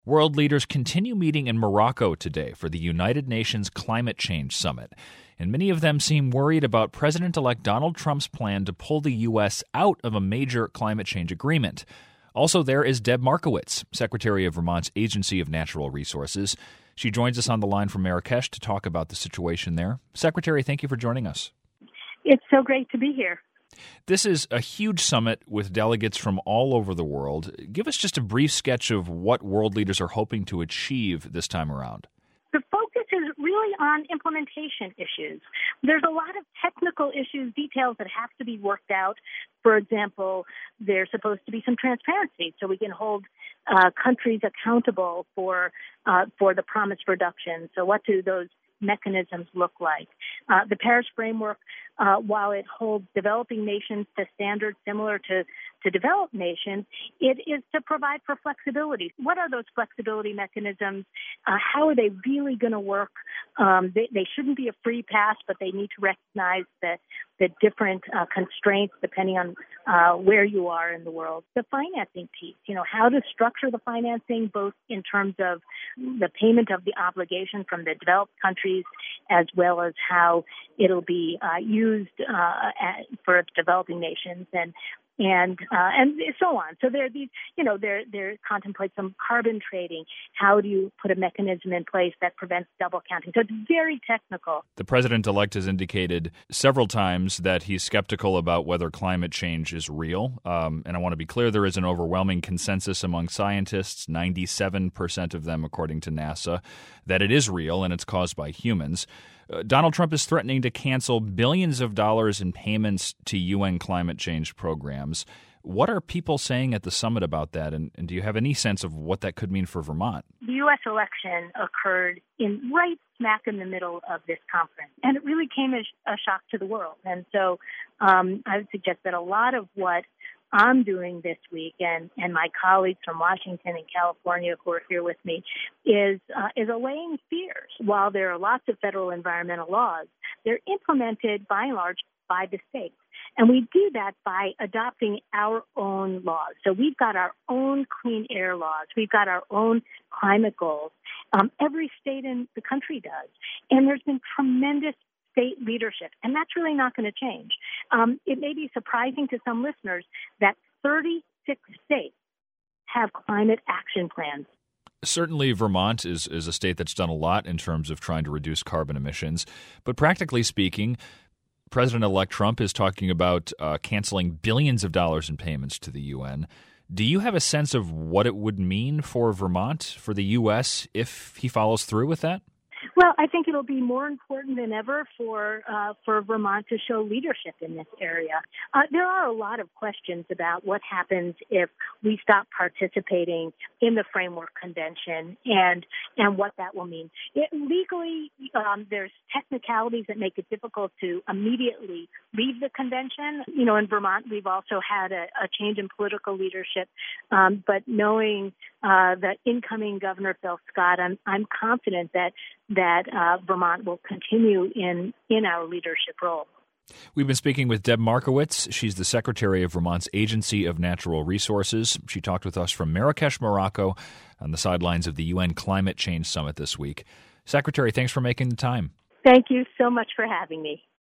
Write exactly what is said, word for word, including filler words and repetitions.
World leaders continue meeting in Morocco today for the United Nations Climate Change Summit, and many of them seem worried about President-elect Donald Trump's plan to pull the U S out of a major climate change agreement. Also there is Deb Markowitz, Secretary of Vermont's Agency of Natural Resources. She joins us on the line from Marrakesh to talk about the situation there. Secretary, thank you for joining us. It's so great to be here. This is a huge summit with delegates from all over the world. Give us just a brief sketch of what world leaders are hoping to achieve this time around. The focus is really on implementation issues. There's a lot of technical issues, details that have to be worked out. For example, there's supposed to be some transparency so we can hold uh, countries accountable for uh, for the promised reduction. So what do those mechanisms look like? Uh, the Paris framework, uh, while it holds developing nations to standards similar to, to developed nations, it is to provide for flexibility. What are those flexibility mechanisms? Uh, how are they really going to work? Um, they, they shouldn't be a free pass, but they need to recognize the, the different uh, constraints depending on uh, where you are in the world. The financing piece, you know, how to structure the financing both in terms of the payment of the obligation from the developed countries as well as how it'll be uh, used uh, at, for developing nations and and uh, and so on. So there are these, you know, there there contemplate some carbon trading. How do you put a mechanism in place that prevents double counting? So it's very technical. The president-elect has indicated several times that he's skeptical about whether climate change is real. Um, and I want to be clear, there is an overwhelming consensus among scientists, ninety-seven percent of them, according to NASA, that it is real and it's caused by humans. Uh, Donald Trump is threatening to cancel billions of dollars in payments to U N climate change programs. What are people saying at the summit about that, and, and do you have any sense of what that could mean for Vermont? The U S election occurred in right smack in the middle of this conference, and it really came as a shock to the world. And so um, I would suggest that a lot of what I'm doing this week, and, and my colleagues from Washington and California who are here with me, is uh, is allaying fears. While there are lots of federal environmental laws, they're implemented by and large by the states. And we do that by adopting our own laws. So we've got our own clean air laws. We've got our own climate goals. Um, every state in the country does. And there's been tremendous state leadership, and that's really not going to change. Um, it may be surprising to some listeners that thirty-six states have climate action plans. Certainly, Vermont is, is a state that's done a lot in terms of trying to reduce carbon emissions. But practically speaking, President-elect Trump is talking about uh, canceling billions of dollars in payments to the U N. Do you have a sense of what it would mean for Vermont, for the U S, if he follows through with that? Well, I think it'll be more important than ever for uh, for Vermont to show leadership in this area. Uh, there are a lot of questions about what happens if we stop participating in the Framework Convention and and what that will mean. It, legally, um, there's technicalities that make it difficult to immediately leave the convention. You know, in Vermont, we've also had a, a change in political leadership, um, but knowing uh, the incoming Governor Phil Scott, I'm I'm confident that that uh, Vermont will continue in, in our leadership role. We've been speaking with Deb Markowitz. She's the Secretary of Vermont's Agency of Natural Resources. She talked with us from Marrakesh, Morocco, on the sidelines of the U N Climate Change Summit this week. Secretary, thanks for making the time. Thank you so much for having me.